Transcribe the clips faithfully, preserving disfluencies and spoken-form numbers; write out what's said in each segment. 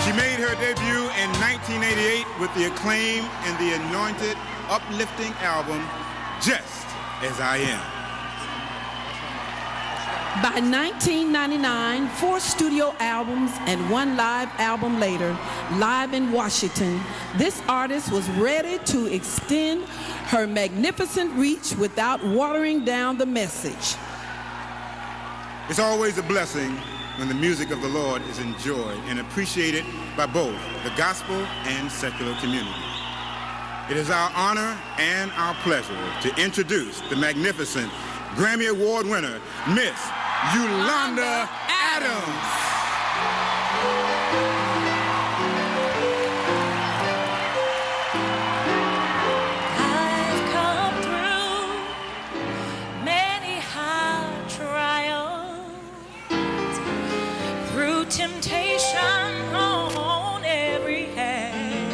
She made her debut in nineteen eighty-eight with the acclaimed and the anointed, uplifting album, Just As I Am. By nineteen ninety-nine, four studio albums and one live album later, live in Washington, this artist was ready to extend her magnificent reach without watering down the message. It's always a blessing when the music of the Lord is enjoyed and appreciated by both the gospel and secular community. It is our honor and our pleasure to introduce the magnificent Grammy Award winner, Miss Yolanda Adams. Temptation on every hand.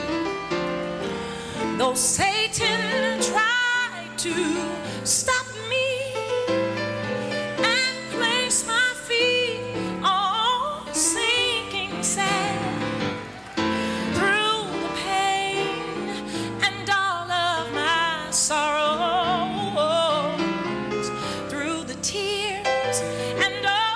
Though Satan tried to stop me and place my feet on sinking sand, through the pain and all of my sorrows, through the tears and all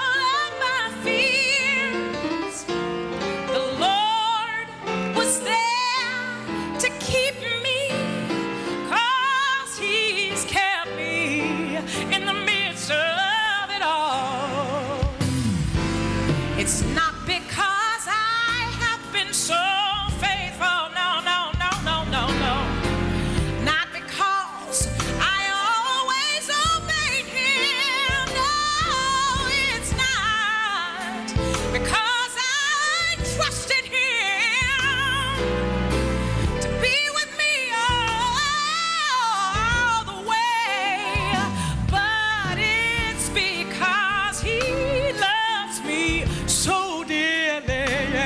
it's not because I have been so faithful, no, no, no, no, no, no. Not because I always obeyed him, no, it's not. Because I trusted him to be with me all the way. But it's because he loves me so dearly.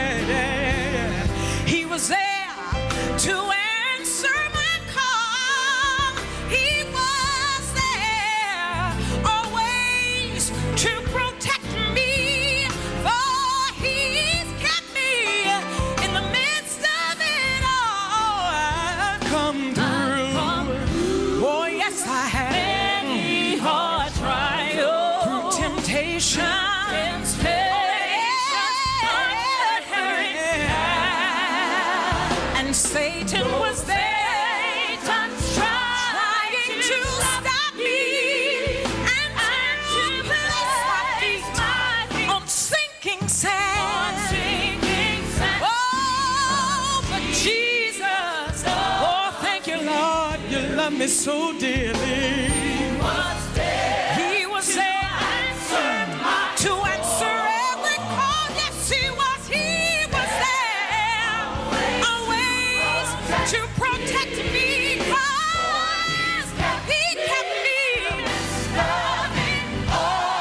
He was there to answer my call. He was there always to protect me, for he's kept me in the midst of it all. I've come through. Oh yes, I have. Many hard trials, through temptation. Satan was there, Satan trying to stop me and to place my feet on sinking sand. Oh, but Jesus, oh, thank you, Lord, you love me so dearly. He was there, he was there to answer every call. Yes, he was, he was there always to protect me, cause he kept me. Oh,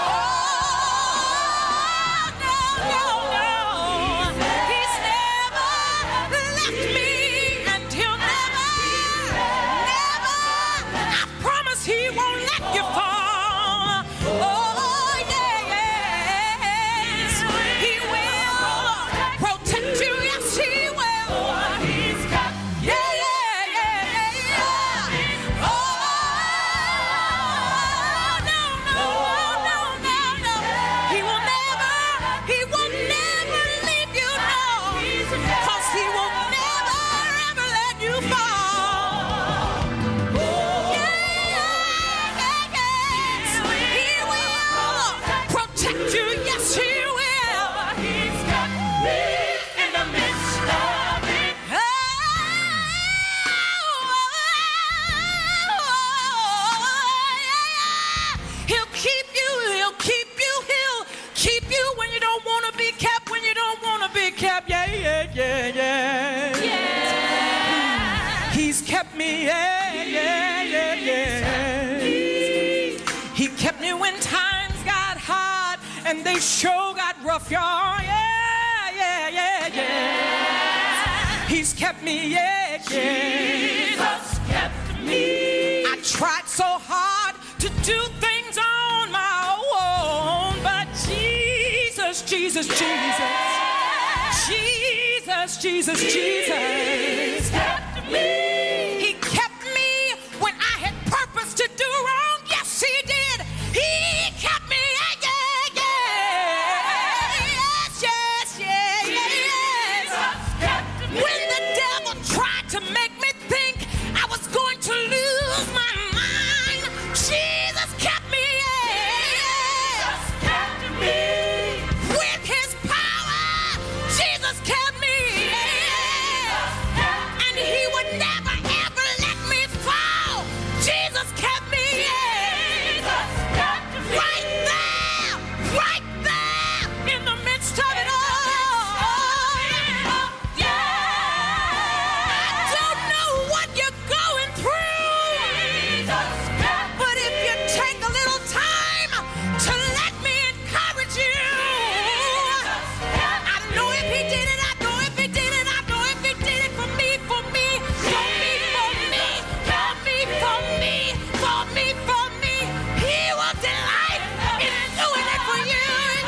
no, no, no. He's never left me, and he'll never, never, I promise he won't let you fall. Oh, yeah, yes, he will protect you, yes, he will. Yeah, yeah, yeah, yeah, yeah. Oh, no, no, no, no, no. He will never, he will never leave you, no. Cause he will never, ever let you fall. Yeah, yeah, yeah. He will protect you, yes, he will. He's got me in the midst of it. He'll keep you, he'll keep you, he'll keep you when you don't want to be kept, when you don't want to be kept. Yeah, yeah, yeah, yeah. Yeah. He's kept me, yeah, yeah, yeah, yeah. He kept me when times got hard and they sure got rough, y'all. Yeah, yeah, yeah, yeah. He's kept me, yeah, yeah. Jesus kept me. I tried so hard to do things on my own, but Jesus, Jesus, Jesus, Jesus, Jesus, Jesus kept me. He kept me when I had purpose to do wrong. Yes, he did. He kept me. Yeah, yeah, yeah. Yes, yes, yeah, yeah, yes. When the devil tried to make me think I was going to lose my mind, Jesus kept me. Yeah. Kept me. With his power, Jesus kept me. Yeah. And he would never ever let me fall. Jesus kept me. Yeah. Right there, right there, in the midst of it all. Yeah. I don't know what you're going through, but if you take a little time to let me encourage you, I know if he did it, I know if he did it, I know if he did it for me, for me, for me, for me, for me, for me, for me, for me, he will delight in doing it for you.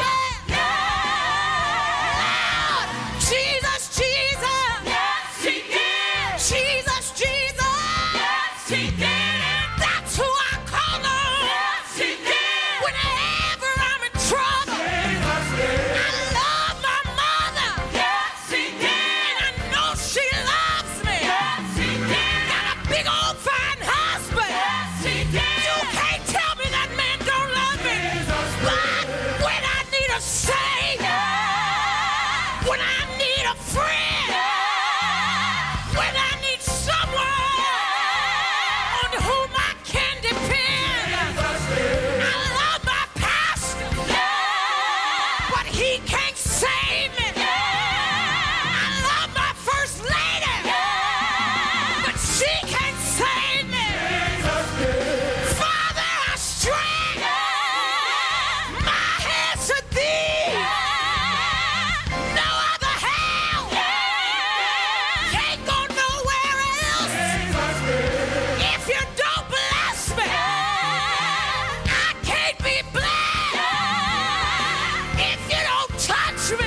Yeah. Jesus, Jesus. Yes, he did. Jesus, Jesus. Yes, he did. That's who I call on. Yes, he did. Whenever I'm in trouble. I love my mother. Yes, he did. And I know she loves me. Yes, he did. Got a big old fine husband. Yes, he did. You can't tell me that man don't love me. But when I need a savior, when I need a friend, when I need someone on whom I can depend, I love my pastor, but he can't save me. I love my first lady, but she can't save me. Father, I stretch my hands to thee. No other help. Can't go nowhere else. If you don't bless me, I can't be blessed. If you don't touch me,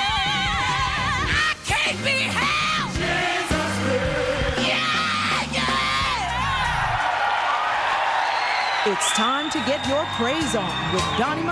I can't be helped. Yeah, yeah. It's time to get your praise on with Donnie